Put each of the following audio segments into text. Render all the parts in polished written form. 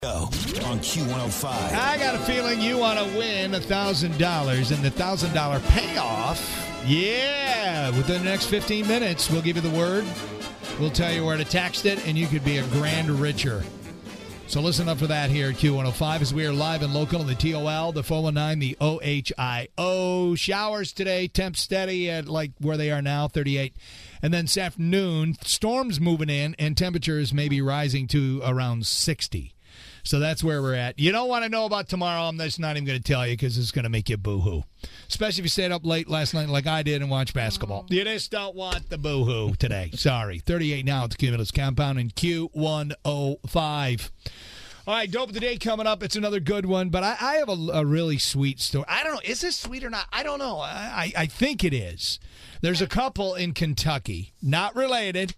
On Q105. I got a feeling you want to win $1,000 and the $1,000 payoff. Yeah, within the next 15 minutes, we'll give you the word. We'll tell you where to text it, and you could be a grand richer. So listen up for that here at Q105 as we are live and local in the TOL, the 419, the OHIO. Showers today, temp steady at like where they are now, 38. And then this afternoon, storms moving in, and temperatures may be rising to around 60. So that's where we're at. You don't want to know about tomorrow. I'm just not even going to tell you because it's going to make you boo-hoo. Especially if you stayed up late last night like I did and watched basketball. You just don't want the boo-hoo today. Sorry. 38 now at the Cumulus Compound in Q105. All right, Dope of the Day coming up. It's another good one, but I have a really sweet story. I don't know. Is this sweet or not? I don't know. I think it is. There's a couple in Kentucky, not related.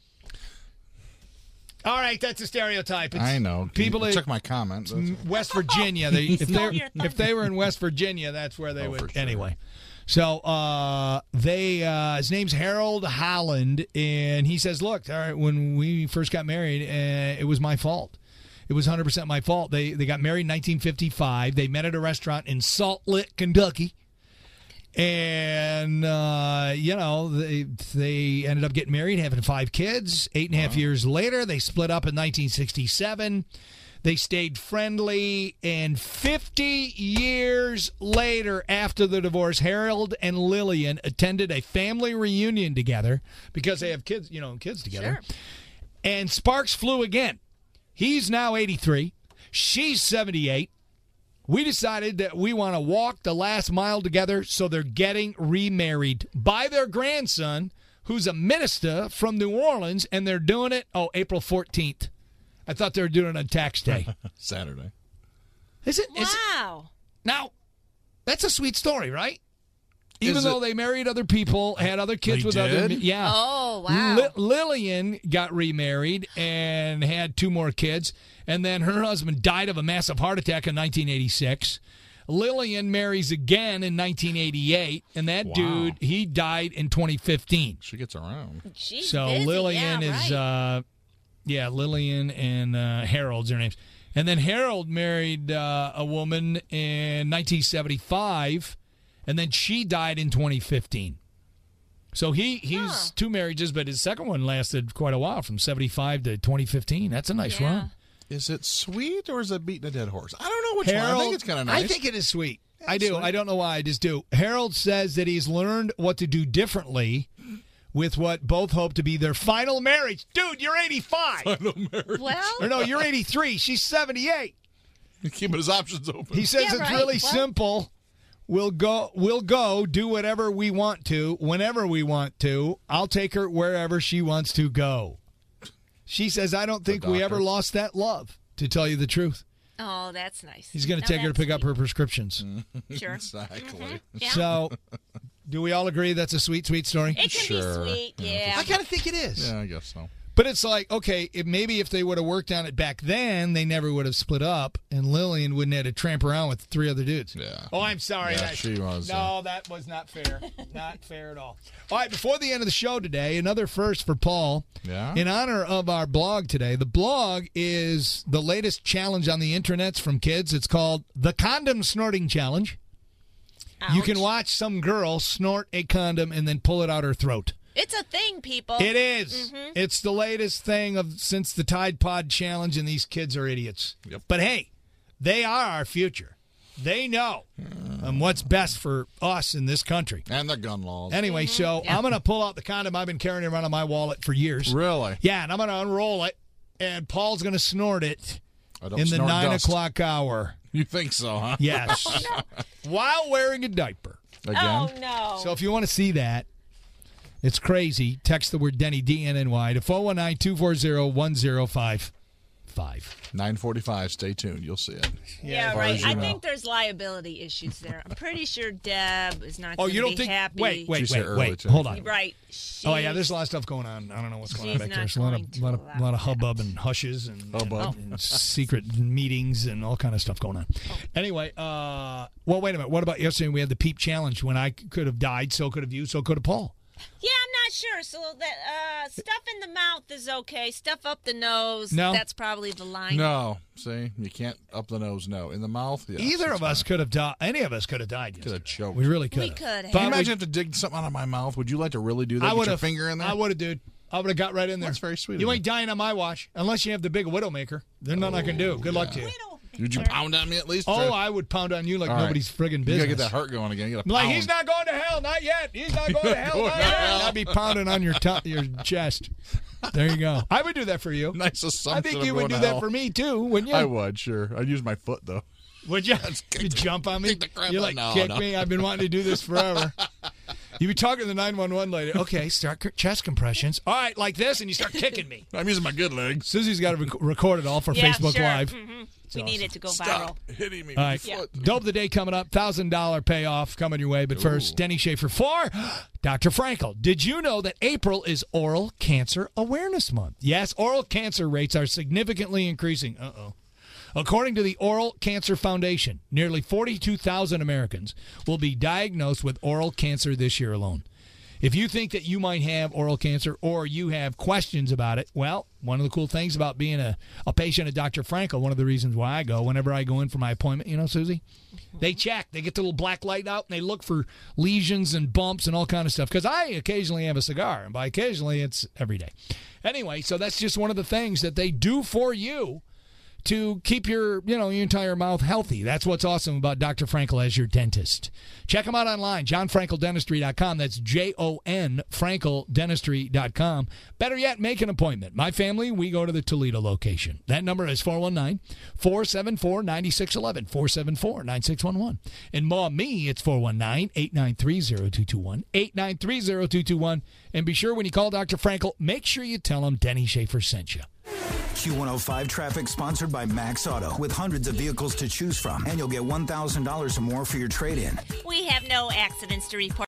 All right, that's a stereotype. I know. People check my comment. West Virginia. If they were in West Virginia, that's where they would. Sure. Anyway, so his name's Harold Holland, and he says, "Look, all right, when we first got married, it was my fault. It was 100% my fault. They got married in 1955. They met at a restaurant in Salt Lick, Kentucky." And, they ended up getting married, having 5 kids. 8.5 years later, they split up in 1967. They stayed friendly. And 50 years later, after the divorce, Harold and Lillian attended a family reunion together because they have kids, kids together. Sure. And sparks flew again. He's now 83. She's 78. We decided that we want to walk the last mile together, so they're getting remarried by their grandson, who's a minister from New Orleans, and they're doing it, April 14th. I thought they were doing it on tax day. Saturday. Is it? Wow. Now, that's a sweet story, right? Even though they married other people, had other kids with other... Yeah. Oh, wow. Lillian got remarried and had 2 more kids. And then her husband died of a massive heart attack in 1986. Lillian marries again in 1988. And that dude, he died in 2015. She gets around. She's so busy. Lillian is... Lillian and Harold's their names. And then Harold married a woman in 1975. And then she died in 2015. So he's 2 marriages, but his second one lasted quite a while, from 75 to 2015. That's a nice run. Is it sweet or is it beating a dead horse? I don't know which one. I think it's kind of nice. I think it is sweet. I do. Sweet. I don't know why. I just do. Harold says that he's learned what to do differently with what both hope to be their final marriage. Dude, you're 85. Final marriage. Well. Or no, you're 83. She's 78. He's keeping his options open. He says it's really simple. We'll go, do whatever we want to, whenever we want to. I'll take her wherever she wants to go. She says, I don't think we ever lost that love, to tell you the truth. Oh, that's nice. He's going to take her to pick up her prescriptions. Sure. Exactly. Mm-hmm. Yeah. So, do we all agree that's a sweet, sweet story? It can be sweet, yeah. I kind of think it is. Yeah, I guess so. But it's like, okay, maybe if they would have worked on it back then, they never would have split up, and Lillian wouldn't have to tramp around with 3 other dudes. Yeah. Oh, I'm sorry. Yeah, she was. No, that was not fair. Not fair at all. All right, before the end of the show today, another first for Paul. Yeah. In honor of our blog today, the blog is the latest challenge on the internets from kids. It's called the Condom Snorting Challenge. Ouch. You can watch some girl snort a condom and then pull it out her throat. It's a thing, people. It is. Mm-hmm. It's the latest thing since the Tide Pod Challenge, and these kids are idiots. Yep. But hey, they are our future. They know what's best for us in this country. And the gun laws. Anyway, so I'm going to pull out the condom I've been carrying around in my wallet for years. Really? Yeah, and I'm going to unroll it, and Paul's going to snort it in the 9 o'clock hour. You think so, huh? Yes. Oh, no. While wearing a diaper. Again? Oh, no. So if you want to see that, it's crazy. Text the word Denny, DNNY, to 419-240-1055. 9:45. Stay tuned. You'll see it. Yeah, right. I think there's liability issues there. I'm pretty sure Deb is not going to be happy. Wait. Too. Hold on. Right. Yeah, there's a lot of stuff going on. I don't know what's going on back there. There's a lot of hubbub and hushes and secret meetings and all kind of stuff going on. Anyway, well, wait a minute. What about yesterday? We had the Peep Challenge when I could have died, so could have you, so could have Paul. Yeah, I'm not sure. So that stuff in the mouth is okay. Stuff up the nose, no. That's probably the line. No. See, you can't up the nose. No, in the mouth. Yes, either of us could have died. Any of us could have died. Could have choked. We really could. We could have. Can you imagine if to dig something out of my mouth? Would you like to really do that? I would have. Finger in there. I would have, dude. I would have got right in there. That's very sweet. You ain't dying on my watch unless you have the big Widowmaker. There's nothing I can do. Good luck to you. Would you pound on me at least? Oh, I would pound on you like nobody's friggin' business. You gotta get that heart going again. You gotta like, he's not going to hell, not yet. He's not going to hell, not yet. I'd be pounding on your chest. There you go. I would do that for you. Nice assumption. I think you would do that for me too, wouldn't you? I would, sure. I'd use my foot though. Would you? You jump on me? You kick me? I've been wanting to do this forever. You be talking to the 911 lady. Okay, start chest compressions. All right, like this, and you start kicking me. I'm using my good leg. Susie's got to record it all for Facebook Live. Mm-hmm. We need it to go Stop viral. hitting me. All right. Foot. Dope of the day coming up. $1,000 payoff coming your way. But first, Denny Schaefer for Dr. Frankel. Did you know that April is Oral Cancer Awareness Month? Yes, oral cancer rates are significantly increasing. According to the Oral Cancer Foundation, nearly 42,000 Americans will be diagnosed with oral cancer this year alone. If you think that you might have oral cancer or you have questions about it, well, one of the cool things about being a patient of Dr. Frankel, one of the reasons why I go, whenever I go in for my appointment, you know, Susie, they check. They get the little black light out, and they look for lesions and bumps and all kind of stuff. Because I occasionally have a cigar, and by occasionally, it's every day. Anyway, so that's just one of the things that they do for you to keep your entire mouth healthy. That's what's awesome about Dr. Frankel as your dentist. Check him out online, JohnFrankelDentistry.com. That's JON FrankelDentistry.com. Better yet, make an appointment. My family, we go to the Toledo location. That number is 419-474-9611, 474-9611. And me, it's 419-893-0221, 893-0221. And be sure when you call Dr. Frankel, make sure you tell him Denny Schaefer sent you. Q105 traffic sponsored by Max Auto. With hundreds of vehicles to choose from, and you'll get $1,000 or more for your trade-in. We have no accidents to report.